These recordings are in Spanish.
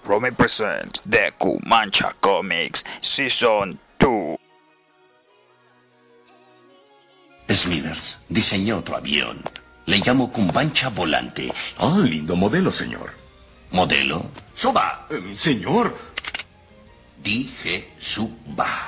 Rome presents Deku Mancha Comics Season 2. Smithers diseñó otro avión. Le llamo Cumbancha Volante. Ah, lindo modelo, señor. ¿Modelo? ¡Suba! Señor. Dije suba.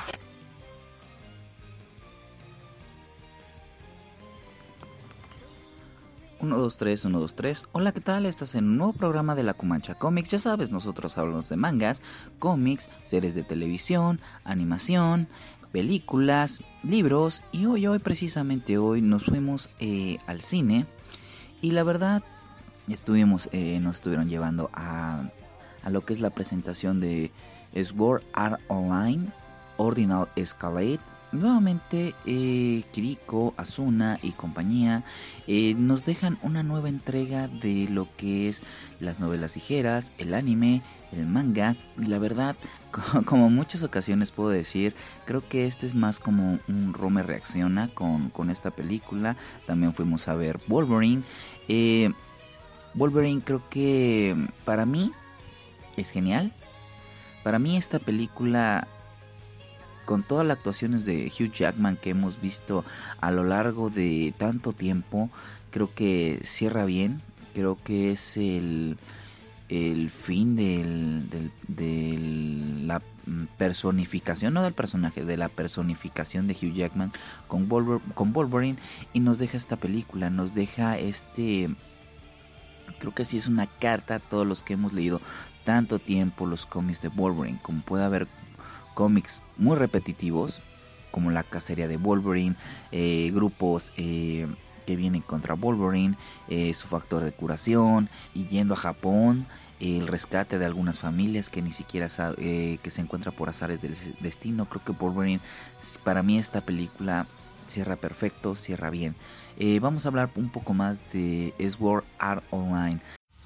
Uno, dos, tres, 1, 2, 3. Hola, ¿qué tal? Estás en un nuevo programa de la Cumancha Comics. Ya sabes, nosotros hablamos de mangas, cómics, series de televisión, animación, películas, libros. Y hoy precisamente hoy, nos fuimos al cine. Y la verdad, nos estuvieron llevando a lo que es la presentación de Sword Art Online, Ordinal Escalade. Nuevamente Kiriko, Asuna y compañía nos dejan una nueva entrega de lo que es las novelas ligeras, el anime, el manga. Y la verdad, como muchas ocasiones puedo decir, creo que este es más como un Rome reacciona con esta película. También fuimos a ver Wolverine. Wolverine creo que para mí es genial. Para mí esta película, con todas las actuaciones de Hugh Jackman que hemos visto a lo largo de tanto tiempo, creo que cierra bien. Creo que es el fin de la personificación, no del personaje, de la personificación de Hugh Jackman con Wolverine. Y nos deja esta película, nos deja creo que sí es una carta a todos los que hemos leído tanto tiempo los cómics de Wolverine. Como puede haber cómics muy repetitivos, como la cacería de Wolverine, grupos que vienen contra Wolverine, su factor de curación, y yendo a Japón, el rescate de algunas familias que ni siquiera que se encuentran por azares del destino. Creo que Wolverine, para mí esta película cierra perfecto, cierra bien. Vamos a hablar un poco más de Sword Art Online.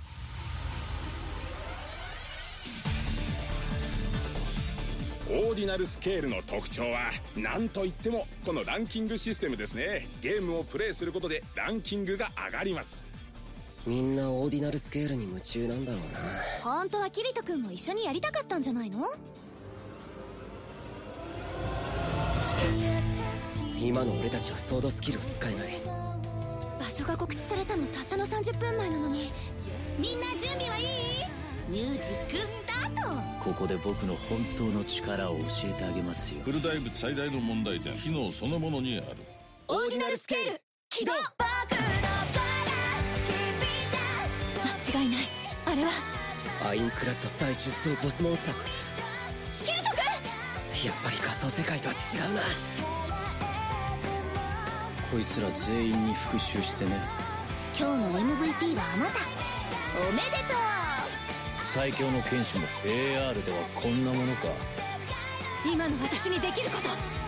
オーディナルスケールの特徴は何といってもこのランキングシステムですね。ゲームをプレイすることでランキングが上がります。 みんなオーディナルスケールに夢中なんだろうな。 本当はキリト君も一緒にやりたかったんじゃないの？ 今の俺たちはソードスキルを使えない。 場所が告知されたのたったの30分前なのに。みんな準備はいい？ミュージックスタート。 ここで僕の本当の力を教えてあげますよ。 フルダイブ最大の問題点、機能そのものにある。 オーディナルスケール起動。間違いない。あれはアインクラッド大出走ボスモンスター。 キリト君、 やっぱり仮想世界とは違うな。 こいつら全員に復讐してね。 今日の MVP はあなた。おめでとう。 最強の剣士も AR ではこんなものか。 今の私にできること。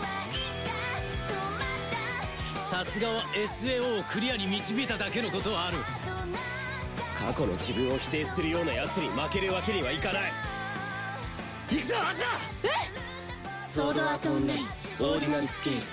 さすがは SAO をクリアに導いただけのことはある。 過去の自分を否定するような奴に負けるわけにはいかない。行くぞアザー。 ソードアートオンラインオーディナルスケール。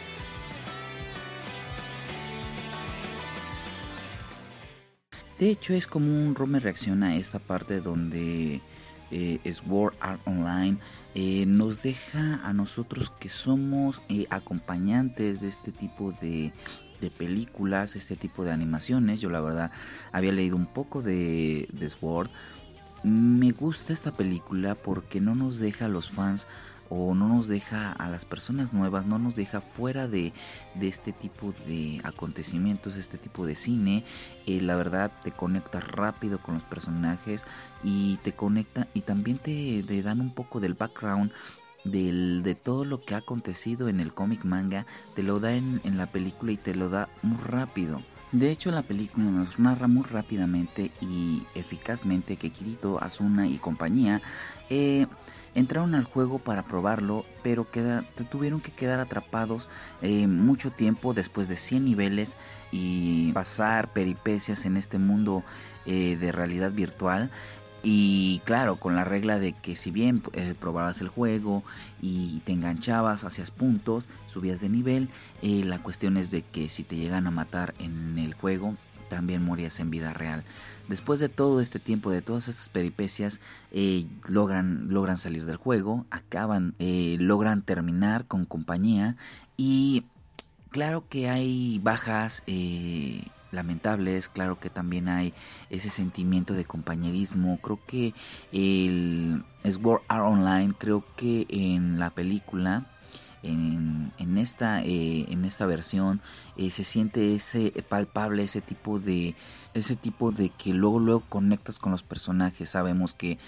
De hecho, es como un Rome reacciona a esta parte donde Sword Art Online nos deja a nosotros que somos acompañantes de este tipo de películas, este tipo de animaciones. Yo la verdad había leído un poco de Sword. Me gusta esta película porque no nos deja a los fans, o no nos deja a las personas nuevas, no nos deja fuera de este tipo de acontecimientos, este tipo de cine. La verdad te conecta rápido con los personajes y te conecta, y también te dan un poco del background de todo lo que ha acontecido en el cómic manga. Te lo da en la película y te lo da muy rápido. De hecho, la película nos narra muy rápidamente y eficazmente que Kirito, Asuna y compañía entraron al juego para probarlo, pero tuvieron que quedar atrapados mucho tiempo después de 100 niveles y pasar peripecias en este mundo de realidad virtual. Y claro, con la regla de que si bien probabas el juego y te enganchabas, hacías puntos, subías de nivel, la cuestión es de que si te llegan a matar en el juego, también morías en vida real. Después de todo este tiempo, de todas estas peripecias, logran salir del juego, logran terminar con compañía y claro que hay bajas lamentables, claro que también hay ese sentimiento de compañerismo. Creo que el Sword Art Online, creo que en la película, en esta versión, se siente ese palpable, ese tipo de que luego conectas con los personajes. Sabemos que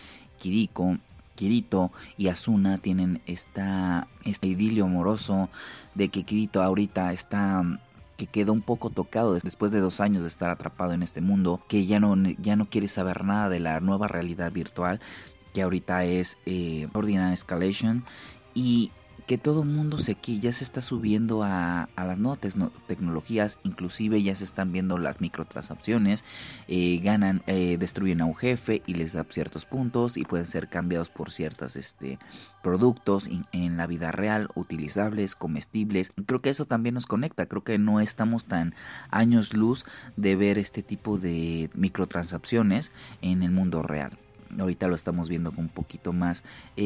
Kirito y Asuna tienen este idilio amoroso, de que Kirito ahorita que quedó un poco tocado después de 2 años de estar atrapado en este mundo, que ya no quiere saber nada de la nueva realidad virtual, que ahorita es Ordinary Escalation, y que todo el mundo ya se está subiendo a las nuevas tecnologías. Inclusive ya se están viendo las microtransacciones, destruyen a un jefe y les da ciertos puntos y pueden ser cambiados por ciertos productos en la vida real, utilizables, comestibles. Creo que eso también nos conecta. Creo que no estamos tan años luz de ver este tipo de microtransacciones en el mundo real. Ahorita lo estamos viendo con un poquito más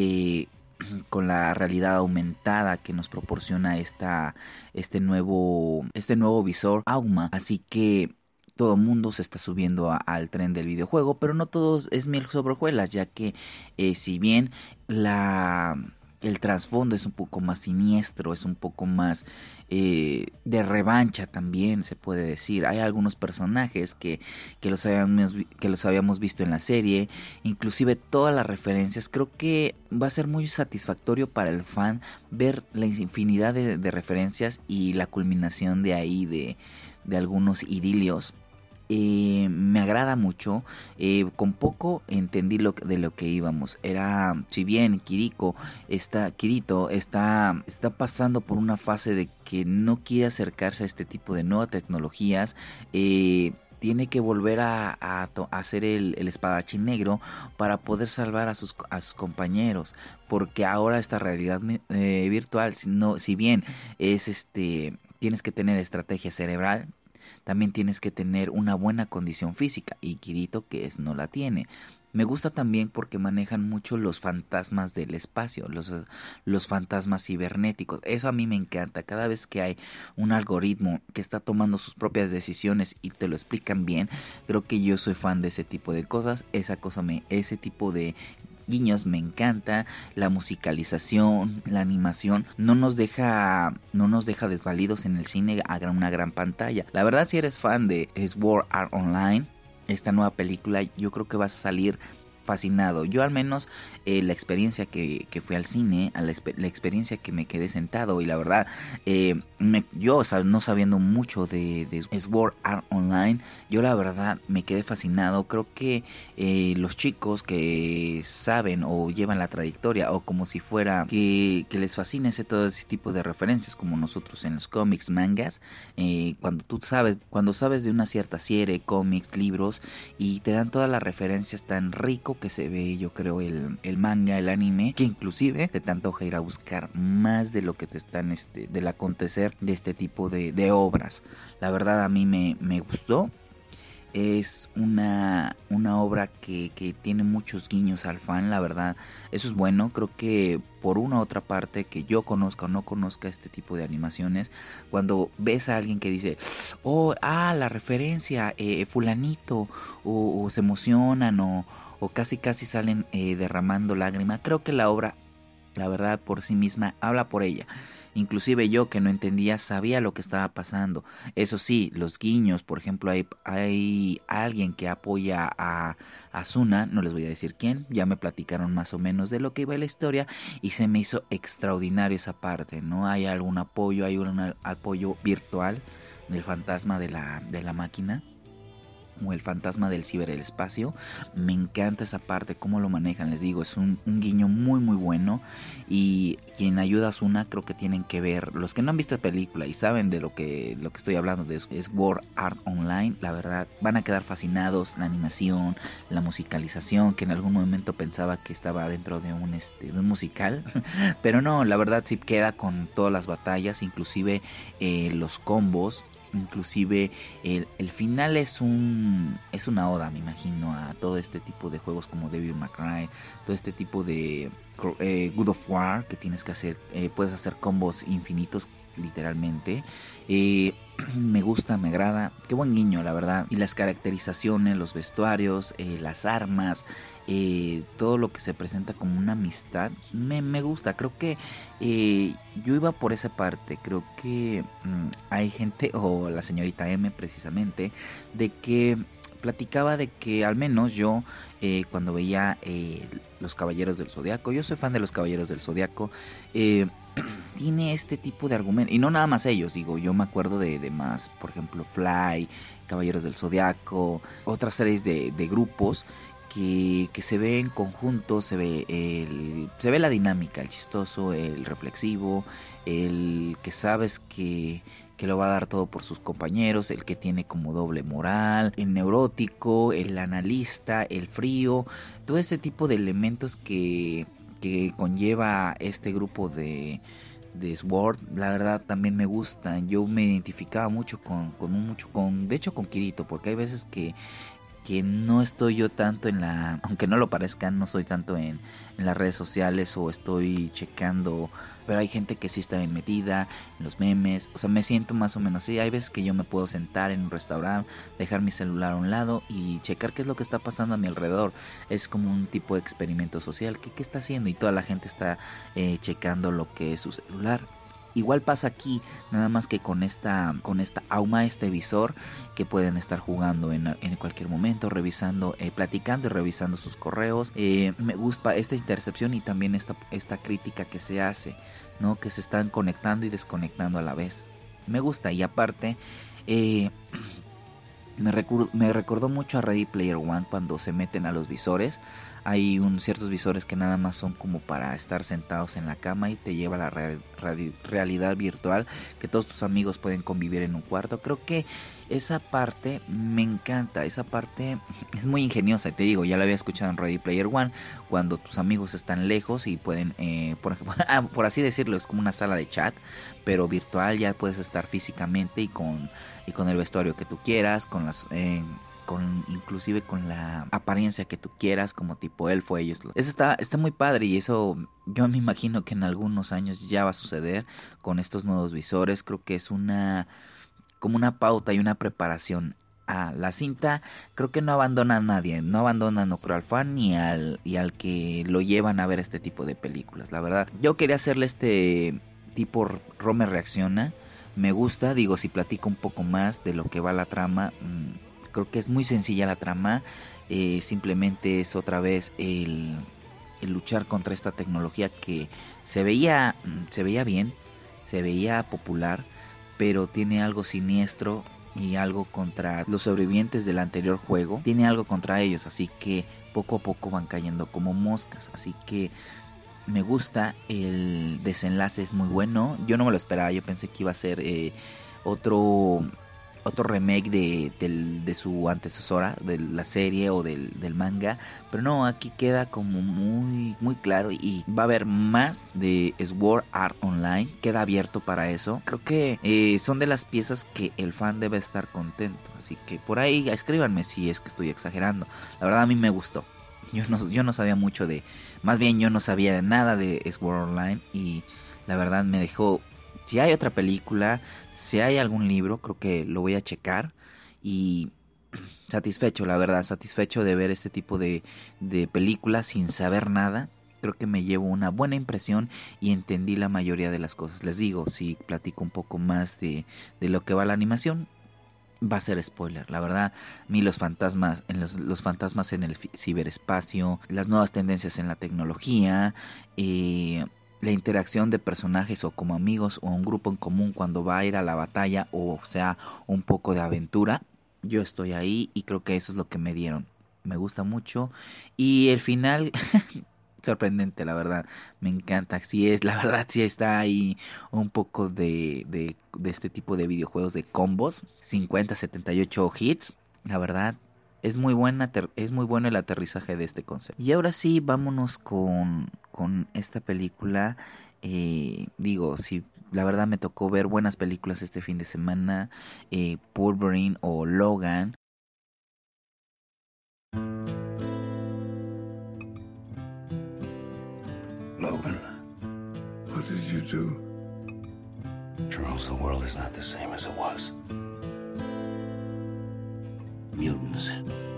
con la realidad aumentada que nos proporciona este nuevo visor Auma. Así que todo el mundo se está subiendo al tren del videojuego, pero no todo es miel sobre hojuelas, ya que si bien el trasfondo es un poco más siniestro, es un poco más de revancha también, se puede decir. Hay algunos personajes que los habíamos visto en la serie, inclusive todas las referencias. Creo que va a ser muy satisfactorio para el fan ver la infinidad de referencias y la culminación de ahí de algunos idilios. Me agrada mucho. Con poco entendí de lo que íbamos. Si bien Kirito está pasando por una fase de que no quiere acercarse a este tipo de nuevas tecnologías, tiene que volver a hacer el espadachín negro para poder salvar a sus compañeros, porque ahora esta realidad virtual, si bien es tienes que tener estrategia cerebral, también tienes que tener una buena condición física, y Kirito no la tiene. Me gusta también porque manejan mucho los fantasmas del espacio, los fantasmas cibernéticos. Eso a mí me encanta. Cada vez que hay un algoritmo que está tomando sus propias decisiones y te lo explican bien, creo que yo soy fan de ese tipo de cosas. Ese tipo de guiños me encanta. La musicalización, la animación no nos deja desvalidos en el cine a una gran pantalla. La verdad, si eres fan de Sword Art Online, esta nueva película, yo creo que vas a salir fascinado. Yo al menos la experiencia que fui al cine, la experiencia que me quedé sentado, y la verdad yo no sabiendo mucho de Sword Art Online, yo la verdad me quedé fascinado. Creo que los chicos que saben o llevan la trayectoria, o como si fuera que les fascina todo ese tipo de referencias, como nosotros en los cómics, mangas, cuando sabes de una cierta serie, cómics, libros, y te dan todas las referencias tan rico que se ve, yo creo, el manga, el anime, que inclusive te antoja ir a buscar más de lo que te están del acontecer de este tipo de obras. La verdad, a mí me gustó. Es una obra que tiene muchos guiños al fan, la verdad. Eso es bueno. Creo que por una u otra parte que yo conozca o no conozca este tipo de animaciones, cuando ves a alguien que dice, la referencia, fulanito, o se emocionan, o casi salen derramando lágrimas, creo que la obra, la verdad, por sí misma habla por ella. Inclusive yo, que no entendía, sabía lo que estaba pasando. Eso sí, los guiños, por ejemplo, hay alguien que apoya a Asuna, no les voy a decir quién, ya me platicaron más o menos de lo que iba la historia, y se me hizo extraordinario esa parte, ¿no? Hay algún apoyo, hay un apoyo virtual del fantasma de la máquina, o el fantasma del ciberespacio. Me encanta esa parte, cómo lo manejan. Les digo, es un guiño muy muy bueno, y quien ayuda a Asuna, creo que tienen que ver, los que no han visto la película y saben de lo que estoy hablando, de Sword Art Online, la verdad van a quedar fascinados. La animación, la musicalización, que en algún momento pensaba que estaba dentro de un musical pero no, la verdad sí queda con todas las batallas, inclusive los combos. inclusive el final es una oda, me imagino, a todo este tipo de juegos como Devil May Cry, todo este tipo de God of War, que tienes que hacer, puedes hacer combos infinitos literalmente. Me gusta, me agrada, qué buen guiño la verdad, y las caracterizaciones, los vestuarios, las armas, todo lo que se presenta como una amistad, me gusta. Creo que yo iba por esa parte. Creo que hay gente, o la señorita M precisamente, de que platicaba de que al menos yo cuando veía los Caballeros del Zodiaco, yo soy fan de los Caballeros del Zodiaco, tiene este tipo de argumento, y no nada más ellos, digo, yo me acuerdo de más, por ejemplo Fly, Caballeros del Zodiaco, otras series de grupos que se ve en conjunto, se ve la dinámica, el chistoso, el reflexivo, el que sabes que lo va a dar todo por sus compañeros, el que tiene como doble moral, el neurótico, el analista, el frío, todo ese tipo de elementos que conlleva este grupo de Sword. La verdad también me gusta. Yo me identificaba mucho de hecho con Kirito, porque hay veces que no estoy yo tanto aunque no lo parezca, no estoy tanto en las redes sociales o estoy checando, pero hay gente que sí está bien metida en los memes, o sea, me siento más o menos así. Hay veces que yo me puedo sentar en un restaurante, dejar mi celular a un lado y checar qué es lo que está pasando a mi alrededor. Es como un tipo de experimento social. ¿Qué está haciendo? Y toda la gente está checando lo que es su celular. Igual pasa aquí, nada más que con esta AUMA, este visor, que pueden estar jugando en cualquier momento, revisando, platicando y revisando sus correos. Me gusta esta intercepción y también esta crítica que se hace, ¿no? Que se están conectando y desconectando a la vez. Me gusta, y aparte me recordó mucho a Ready Player One cuando se meten a los visores. Hay ciertos visores que nada más son como para estar sentados en la cama y te lleva a la realidad virtual, que todos tus amigos pueden convivir en un cuarto. Creo que esa parte me encanta, esa parte es muy ingeniosa. Te digo, ya la había escuchado en Ready Player One, cuando tus amigos están lejos y pueden, por ejemplo, por así decirlo, es como una sala de chat, pero virtual. Ya puedes estar físicamente y con el vestuario que tú quieras, inclusive con la apariencia que tú quieras, como tipo elfo. Eso está muy padre, y eso yo me imagino que en algunos años ya va a suceder con estos nuevos visores. Creo que es como una pauta y una preparación a la cinta. Creo que no abandona a nadie, no abandona, no creo, al fan y al que lo llevan a ver este tipo de películas. La verdad, yo quería hacerle este tipo Romer reacciona. Me gusta, digo, si platico un poco más de lo que va la trama. Creo que es muy sencilla la trama, simplemente es otra vez el luchar contra esta tecnología que se veía bien, se veía popular, pero tiene algo siniestro y algo contra los sobrevivientes del anterior juego, tiene algo contra ellos, así que poco a poco van cayendo como moscas. Así que me gusta, el desenlace es muy bueno, yo no me lo esperaba, yo pensé que iba a ser otro remake de su antecesora, de la serie o del manga, pero no, aquí queda como muy, muy claro, y va a haber más de Sword Art Online, queda abierto para eso. Creo que son de las piezas que el fan debe estar contento, así que por ahí escríbanme si es que estoy exagerando. La verdad a mí me gustó, yo no sabía mucho más bien yo no sabía nada de Sword Online, y la verdad me dejó. Si hay otra película, si hay algún libro, creo que lo voy a checar, y satisfecho, la verdad, satisfecho de ver este tipo de películas sin saber nada. Creo que me llevo una buena impresión y entendí la mayoría de las cosas. Les digo, si platico un poco más de lo que va la animación, va a ser spoiler. La verdad, a mí los fantasmas en el ciberespacio, las nuevas tendencias en la tecnología, la interacción de personajes o como amigos o un grupo en común cuando va a ir a la batalla, o sea, un poco de aventura, yo estoy ahí y creo que eso es lo que me dieron. Me gusta mucho, y el final sorprendente, la verdad, me encanta. La verdad sí está ahí un poco de este tipo de videojuegos de combos, 50-78 hits, la verdad. Es muy bueno el aterrizaje de este concepto. Y ahora sí, vámonos con con esta película. Digo, si la verdad me tocó ver buenas películas este fin de semana, Wolverine o Logan. Logan, what did you do? Charles, the world is not the same as it was. Mutants.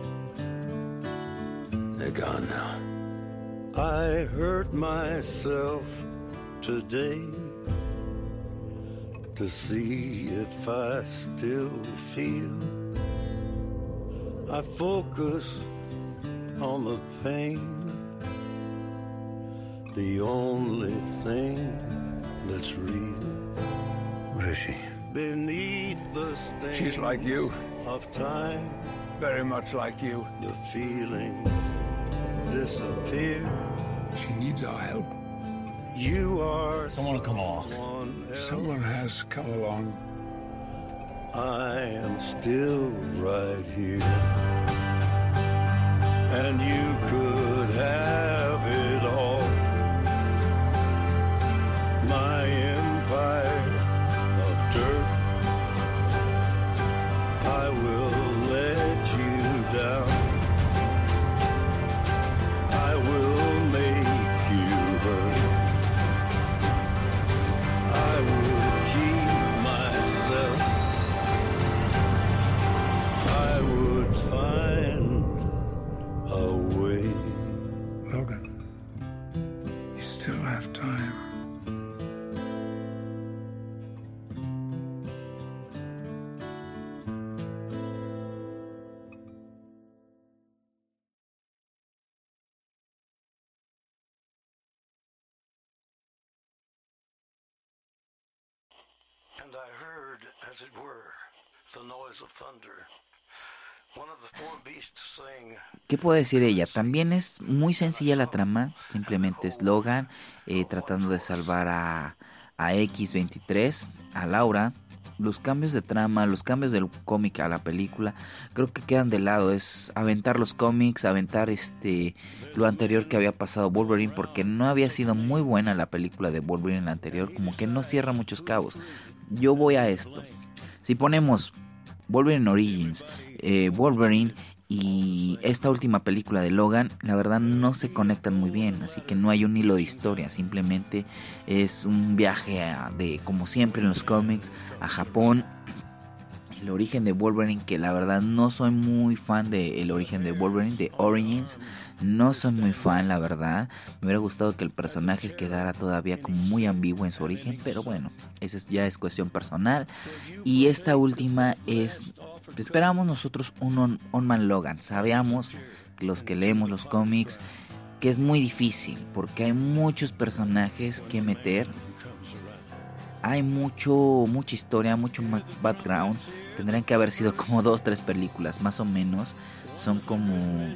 They're gone now. I hurt myself today to see if I still feel. I focus on the pain, the only thing that's real. What is she? Beneath the stain. She's like you. Of time. Very much like you. The feelings disappear. She needs our help. You are someone will come along. Someone has come along. I am still right here. And you could have it all. My empire of dirt. I will let you down. I will make you hurt. I will keep myself. I would find a way. Logan, you still have time. And I heard, as it were, the noise of thunder. One of the four beasts saying, ¿qué puede decir ella? También es muy sencilla la trama. Simplemente es Logan tratando de salvar a X-23, a Laura. Los cambios de trama, los cambios del cómic a la película, creo que quedan de lado. Es aventar los cómics, aventar lo anterior que había pasado Wolverine, porque no había sido muy buena la película de Wolverine la anterior, como que no cierra muchos cabos. Yo voy a esto. Si ponemos Wolverine Origins, Wolverine y esta última película de Logan, la verdad no se conectan muy bien, así que no hay un hilo de historia. Simplemente es un viaje como siempre en los cómics, a Japón. El origen de Wolverine, que la verdad no soy muy fan del origen de Wolverine, de Origins. No soy muy fan, la verdad. Me hubiera gustado que el personaje quedara todavía como muy ambiguo en su origen, pero bueno, esa ya es cuestión personal. Y esta última es, esperamos nosotros un On-Man Logan. Sabíamos, los que leemos los cómics, que es muy difícil, porque hay muchos personajes que meter. Hay mucha historia, mucho background. Tendrían que haber sido como 2-3 películas, más o menos. Son como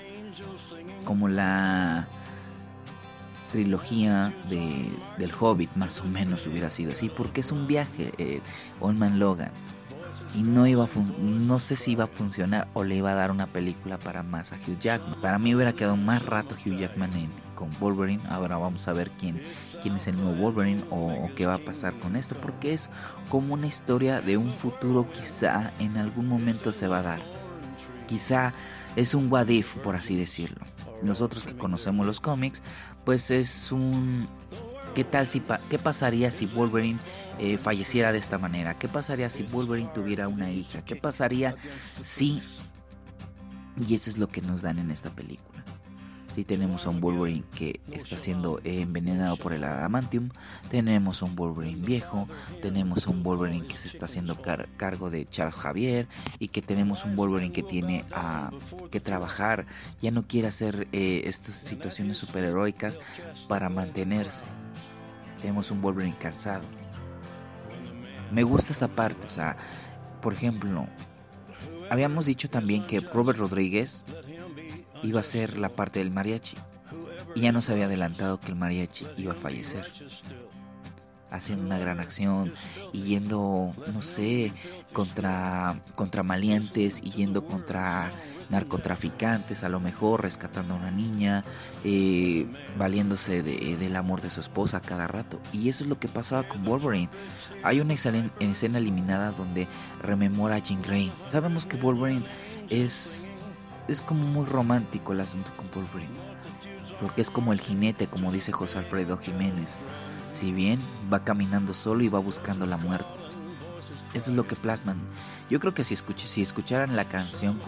la trilogía del Hobbit, más o menos hubiera sido así, porque es un viaje, On Man Logan. Y no sé si iba a funcionar o le iba a dar una película para más a Hugh Jackman. Para mí hubiera quedado más rato Hugh Jackman con Wolverine. Ahora vamos a ver quién es el nuevo Wolverine o qué va a pasar con esto, porque es como una historia de un futuro. Quizá en algún momento se va a dar. Quizá es un what if, por así decirlo. Nosotros que conocemos los cómics, pues es un... ¿Qué pasaría si Wolverine falleciera de esta manera? ¿Qué pasaría si Wolverine tuviera una hija? ¿Qué pasaría si...? Y eso es lo que nos dan en esta película. Sí, tenemos a un Wolverine que está siendo envenenado por el adamantium. Tenemos a un Wolverine viejo. Tenemos a un Wolverine que se está haciendo cargo de Charles Xavier. Y que tenemos un Wolverine que tiene que trabajar. Ya no quiere hacer estas situaciones superheroicas para mantenerse. Tenemos un Wolverine cansado. Me gusta esta parte. O sea, por ejemplo, habíamos dicho también que Robert Rodríguez iba a ser la parte del mariachi, y ya nos había adelantado que el mariachi iba a fallecer. haciendo una gran acción y yendo, no sé, contra maleantes y yendo contra narcotraficantes, a lo mejor rescatando a una niña, valiéndose del amor de su esposa cada rato. Y eso es lo que pasaba con Wolverine. Hay una escena eliminada donde rememora a Jean Grey. Sabemos que Wolverine es como muy romántico el asunto con Wolverine, porque es como el jinete, como dice José Alfredo Jiménez. Si bien va caminando solo y va buscando la muerte. Eso es lo que plasman. Yo creo que si escucharan la canción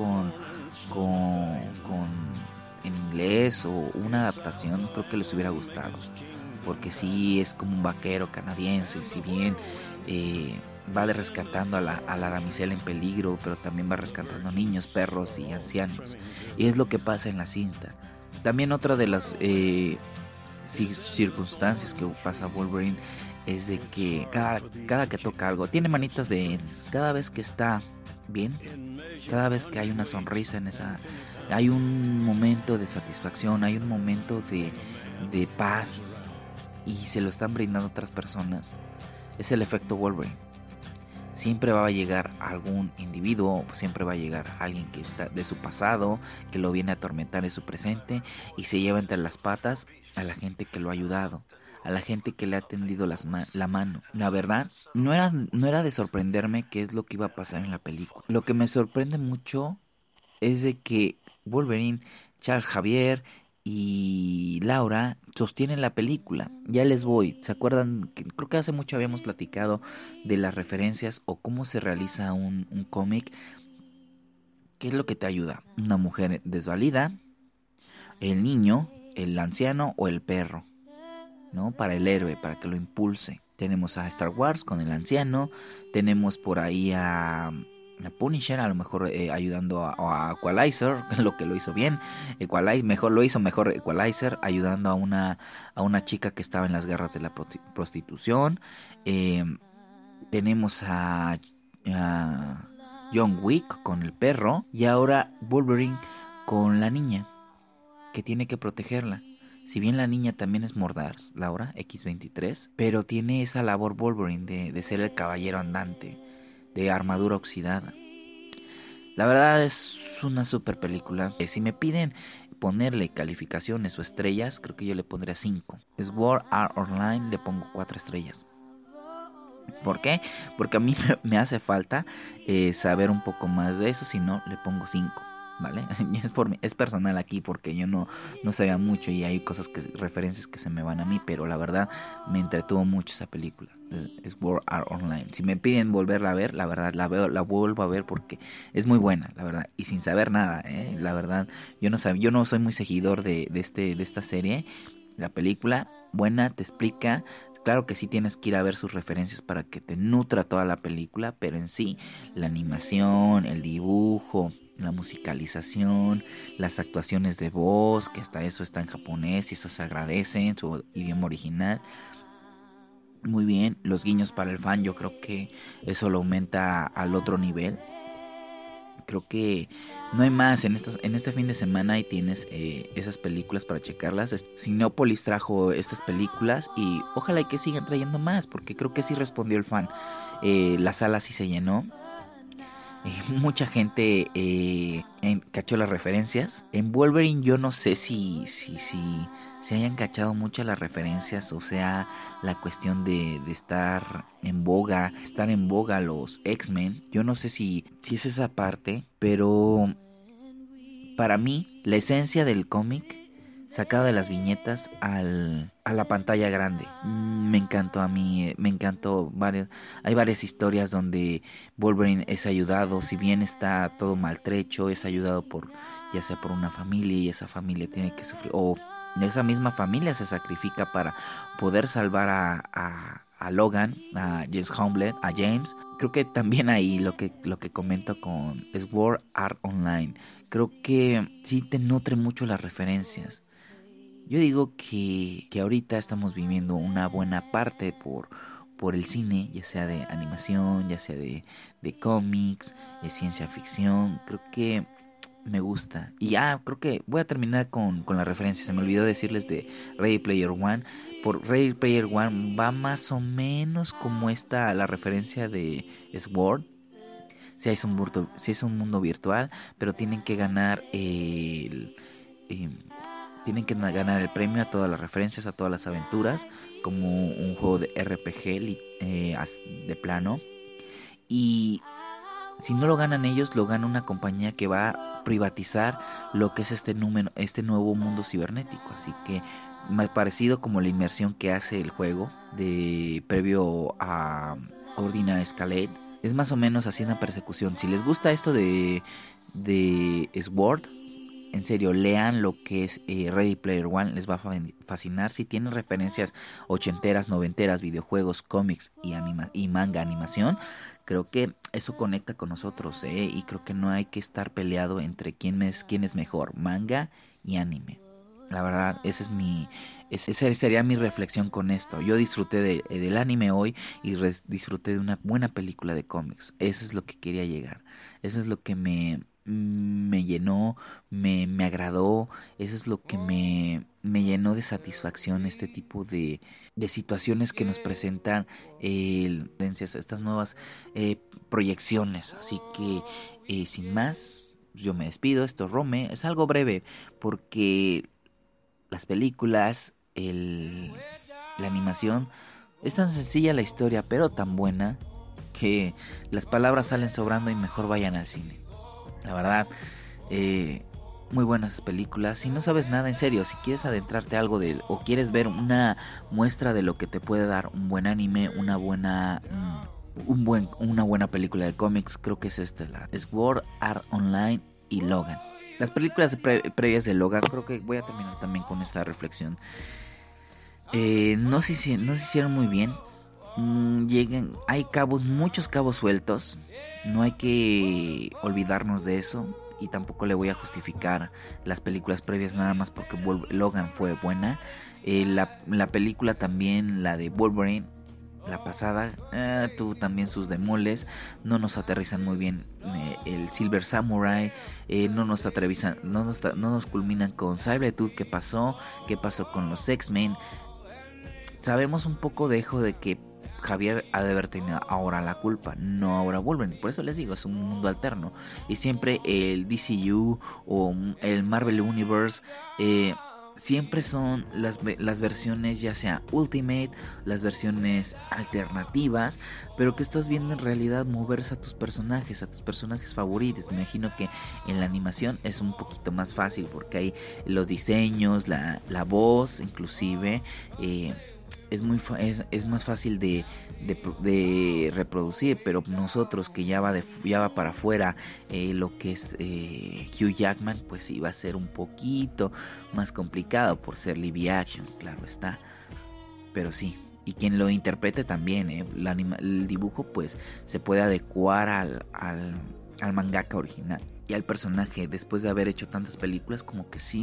en inglés o una adaptación, creo que les hubiera gustado. Porque sí es como un vaquero canadiense, si bien va rescatando a la damisela en peligro, pero también va rescatando niños, perros y ancianos. Y es lo que pasa en la cinta. También otra de las circunstancias que pasa Wolverine es de que cada que toca algo tiene manitas de él. Cada vez que está bien, cada vez que hay una sonrisa en esa, hay un momento de satisfacción, hay un momento de paz y se lo están brindando otras personas. Es el efecto Wolverine. Siempre va a llegar algún individuo, siempre va a llegar alguien que está de su pasado, que lo viene a atormentar en su presente y se lleva entre las patas a la gente que lo ha ayudado, a la gente que le ha tendido la mano. La verdad, no era de sorprenderme qué es lo que iba a pasar en la película. Lo que me sorprende mucho es de que Wolverine, Charles Xavier y Laura sostienen la película. Ya les voy. ¿Se acuerdan? Creo que hace mucho habíamos platicado de las referencias o cómo se realiza un cómic. ¿Qué es lo que te ayuda? Una mujer desvalida, el niño, el anciano o el perro, ¿no? Para el héroe, para que lo impulse. Tenemos a Star Wars con el anciano. Tenemos por ahí a Punisher, a lo mejor ayudando a Equalizer, lo que lo hizo bien. Lo hizo mejor Equalizer, ayudando a una chica que estaba en las garras de la prostitución. Tenemos a John Wick con el perro. Y ahora Wolverine con la niña, que tiene que protegerla. Si bien la niña también es mordaz, Laura, X-23, pero tiene esa labor Wolverine de ser el caballero andante, de armadura oxidada. La verdad es una super película. Si me piden ponerle calificaciones o estrellas, creo que yo le pondría 5. Sword Art Online le pongo 4 estrellas. ¿Por qué? Porque a mí me hace falta saber un poco más de eso. Si no, le pongo 5, ¿vale? Es personal aquí porque yo no sabía mucho y hay referencias que se me van a mí, pero la verdad me entretuvo mucho esa película. Es Sword Art Online. Si me piden volverla a ver, la verdad la vuelvo a ver porque es muy buena, la verdad, y sin saber nada, la verdad, yo no soy muy seguidor de esta serie. La película buena, te explica. Claro que sí tienes que ir a ver sus referencias para que te nutra toda la película, pero en sí, la animación, el dibujo, la musicalización, las actuaciones de voz, que hasta eso está en japonés y eso se agradece en su idioma original. Muy bien, los guiños para el fan, yo creo que eso lo aumenta al otro nivel. Creo que no hay más en este fin de semana y tienes esas películas para checarlas. Cinépolis trajo estas películas y ojalá y que sigan trayendo más, porque creo que sí respondió el fan. La sala sí se llenó. Mucha gente cachó las referencias. En Wolverine yo no sé si se hayan cachado muchas las referencias, o sea, la cuestión de estar en boga los X-Men. Yo no sé si es esa parte, pero para mí la esencia del cómic sacada de las viñetas a la pantalla grande, me encantó a mí, me encantó. Hay varias historias donde Wolverine es ayudado, si bien está todo maltrecho, es ayudado ya sea por una familia y esa familia tiene que sufrir, o esa misma familia se sacrifica para poder salvar a Logan, a James Homblett, a James. Creo que también ahí lo que comento con Sword Art Online, creo que sí te nutre mucho las referencias. Yo digo que ahorita estamos viviendo una buena parte por el cine, ya sea de animación, ya sea de cómics, de ciencia ficción. Creo que me gusta. Y creo que voy a terminar con la referencia. Se me olvidó decirles de Ready Player One. por Ready Player One va más o menos como esta la referencia de Sword. Si es un mundo virtual, pero tienen que ganar el premio a todas las referencias, a todas las aventuras, como un juego de RPG de plano. Y si no lo ganan ellos, lo gana una compañía que va a privatizar lo que es este nuevo mundo cibernético. Así que más parecido como la inmersión que hace el juego previo a Ordinary Escalade. Es más o menos así una persecución. Si les gusta esto de Sword, en serio, lean lo que es Ready Player One, les va a fascinar. Si tienen referencias ochenteras, noventeras, videojuegos, cómics y manga, animación, creo que eso conecta con nosotros, y creo que no hay que estar peleado entre quién es mejor, manga y anime. La verdad, esa sería mi reflexión con esto. Yo disfruté del anime hoy y disfruté de una buena película de cómics. Eso es lo que quería llegar. Eso es lo que me llenó, me agradó. Eso es lo que me llenó de satisfacción, este tipo de situaciones que nos presentan estas nuevas proyecciones. Así que sin más, yo me despido. Esto es Rome. Es algo breve porque las películas, la animación, es tan sencilla la historia, pero tan buena que las palabras salen sobrando y mejor vayan al cine. La verdad, muy buenas películas. Si no sabes nada, en serio, si quieres adentrarte a algo o quieres ver una muestra de lo que te puede dar un buen anime, una buena película de cómics, creo que es Sword Art Online y Logan. Las películas previas de Logan, creo que voy a terminar también con esta reflexión. No se hicieron muy bien. Hay muchos cabos sueltos. No hay que olvidarnos de eso. Y tampoco le voy a justificar las películas previas nada más porque Logan fue buena. La película también, la de Wolverine, la pasada, tuvo también sus demoles. No nos aterrizan muy bien el Silver Samurai. No nos culminan con Sabretooth. ¿Qué pasó con los X-Men? Sabemos un poco de que Javier ha de haber tenido ahora la culpa, no ahora Wolverine. Por eso les digo, es un mundo alterno. Y siempre el DCU o el Marvel Universe siempre son las versiones, ya sea Ultimate, las versiones alternativas, pero que estás viendo en realidad moverse a tus personajes favoritos. Me imagino que en la animación es un poquito más fácil porque hay los diseños, la voz, inclusive es más fácil de reproducir, pero nosotros que ya va para afuera lo que es Hugh Jackman, pues sí va a ser un poquito más complicado por ser live action, claro está, pero sí, y quien lo interprete también, el dibujo pues se puede adecuar al mangaka original y al personaje. Después de haber hecho tantas películas, como que sí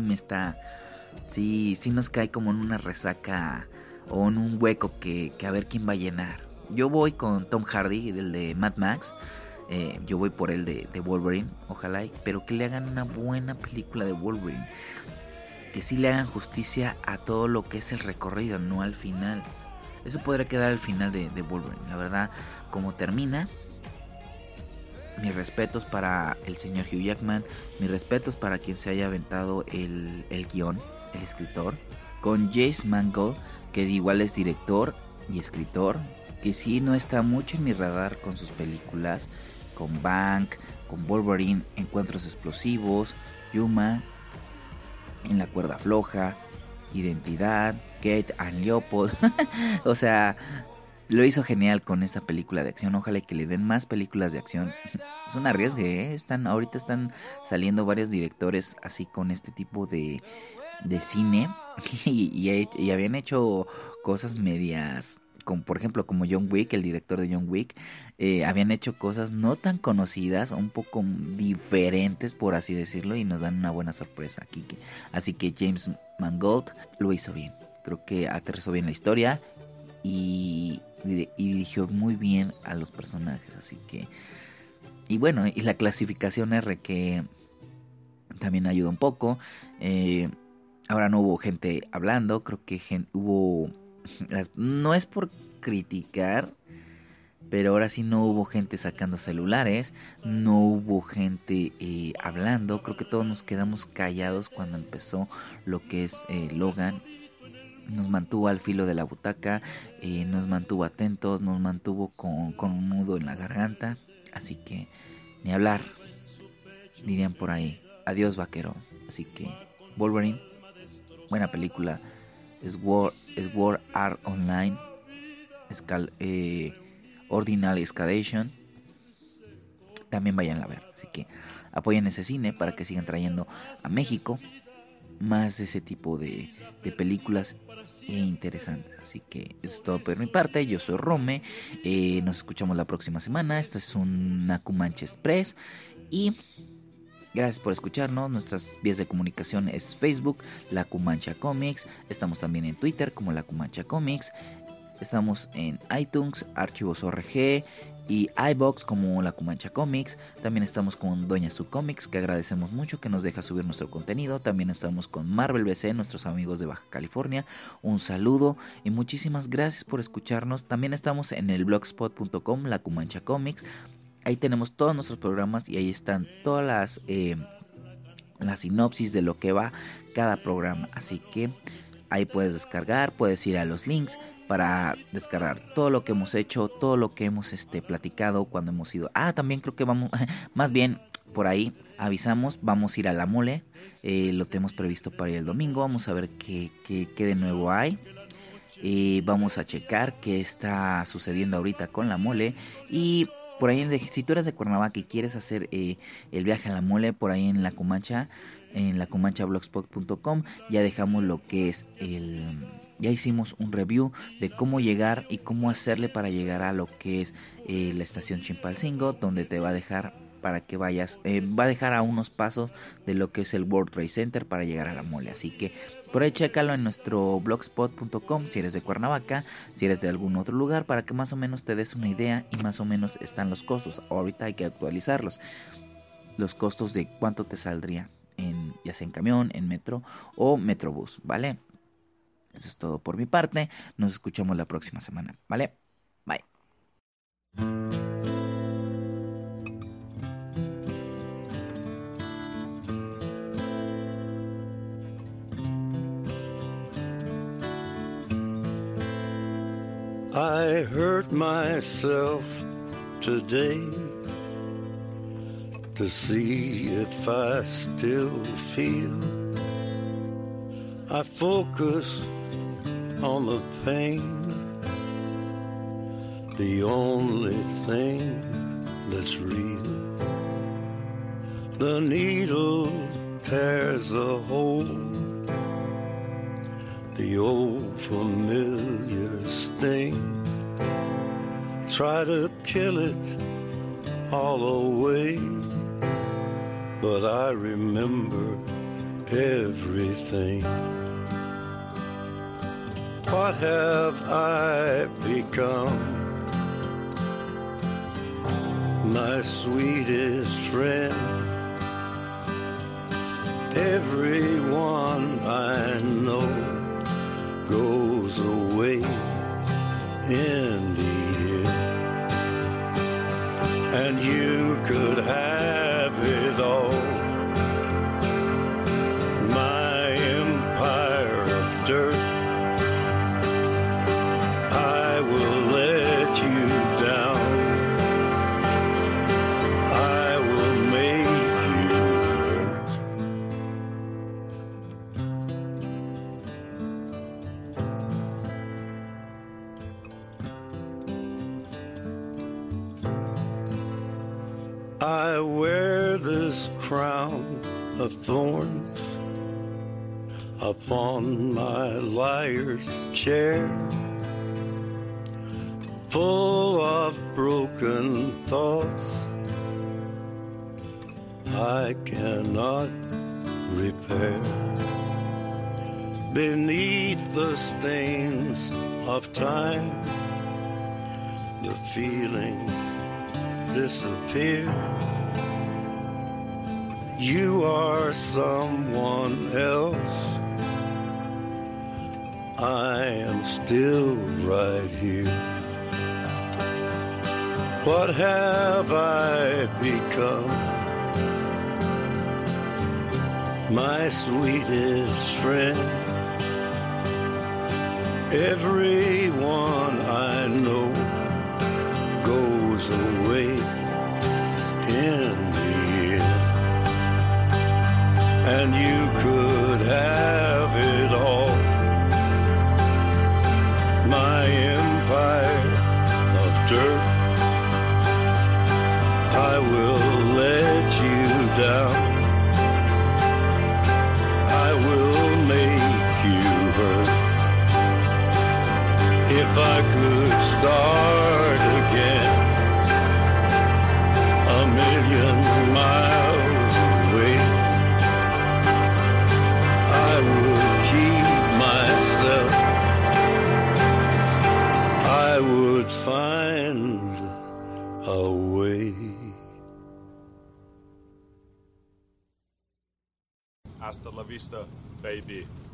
nos cae como en una resaca o en un hueco que a ver quién va a llenar. Yo voy con Tom Hardy, el de Mad Max. Yo voy por el de Wolverine, ojalá, pero que le hagan una buena película de Wolverine, que sí le hagan justicia a todo lo que es el recorrido, no al final. Eso podría quedar al final de Wolverine. La verdad, como termina, mis respetos para el señor Hugh Jackman, mis respetos para quien se haya aventado el guión, el escritor, con James Mangold, que igual es director y escritor, que sí no está mucho en mi radar con sus películas, con Bank, con Wolverine, Encuentros Explosivos, Yuma, En la Cuerda Floja, Identidad, Kate and Leopold. O sea, lo hizo genial con esta película de acción. Ojalá que le den más películas de acción. Es un arriesgue, ahorita están saliendo varios directores así con este tipo de cine y habían hecho cosas medias, como por ejemplo como John Wick, el director de John Wick, habían hecho cosas no tan conocidas, un poco diferentes por así decirlo, y nos dan una buena sorpresa aquí. Así que James Mangold lo hizo bien, creo que aterrizó bien la historia y dirigió muy bien a los personajes, así que, y bueno, y la clasificación R que también ayuda un poco. Ahora no hubo gente hablando, creo que hubo No es por criticar, pero ahora sí no hubo gente sacando celulares, no hubo gente hablando. Creo que todos nos quedamos callados cuando empezó lo que es Logan. Nos mantuvo al filo de la butaca, nos mantuvo atentos, nos mantuvo con un nudo en la garganta. Así que ni hablar, dirían por ahí. Adiós, vaquero. Así que Wolverine, buena película. Sword Art Online, Ordinal Escalation. También vayan a ver. Así que apoyen ese cine para que sigan trayendo a México más de ese tipo de películas interesantes. Así que eso es todo por mi parte. Yo soy Rome. Nos escuchamos la próxima semana. Esto es un Nakumancha Express. Y gracias por escucharnos. Nuestras vías de comunicación es Facebook, La Cumancha Comics. Estamos también en Twitter como La Cumancha Comics. Estamos en iTunes, Archivos ORG y iBox como La Cumancha Comics. También estamos con Doña Su Comics, que agradecemos mucho que nos deja subir nuestro contenido. También estamos con Marvel BC, nuestros amigos de Baja California. Un saludo y muchísimas gracias por escucharnos. También estamos en el blogspot.com, La Cumancha Comics. Ahí tenemos todos nuestros programas y ahí están todas las sinopsis de lo que va cada programa. Así que ahí puedes descargar, puedes ir a los links para descargar todo lo que hemos hecho, todo lo que hemos platicado cuando hemos ido. También creo que vamos, más bien por ahí avisamos, vamos a ir a la mole. Lo tenemos previsto para ir el domingo. Vamos a ver qué de nuevo hay. Vamos a checar qué está sucediendo ahorita con la mole. Y por ahí, si tú eres de Cuernavaca y quieres hacer el viaje a la mole, por ahí en La Cumancha, en lacumanchablogspot.com, ya dejamos lo que es ya hicimos un review de cómo llegar y cómo hacerle para llegar a lo que es la estación Chilpancingo, donde te va a dejar para que vayas, va a dejar a unos pasos de lo que es el World Trade Center para llegar a la mole. Así que por ahí chécalo en nuestro blogspot.com si eres de Cuernavaca, si eres de algún otro lugar, para que más o menos te des una idea y más o menos están los costos. Ahorita hay que actualizarlos, los costos de cuánto te saldría ya sea en camión, en metro o metrobús, ¿vale? Eso es todo por mi parte. Nos escuchamos la próxima semana, ¿vale? Bye. I hurt myself today to see if I still feel. I focus on the pain, the only thing that's real. The needle tears a hole, the old familiar sting. Try to kill it all away, but I remember everything. What have I become? My sweetest friend. Everyone I know goes away in the end, and you could have it all. My empire of dirt, I will let you down. I will make you hurt. I wear this crown of thorns upon my liar's chair, full of broken thoughts I cannot repair. Beneath the stains of time, the feelings disappear. You are someone else. I am still right here. What have I become? My sweetest friend. Everyone I know goes away in the end. And you could have it all. My empire of dirt, I will let you down. I will make you hurt. If I could start again, a million miles away, I would keep myself. I would find a way. Hasta la vista, baby.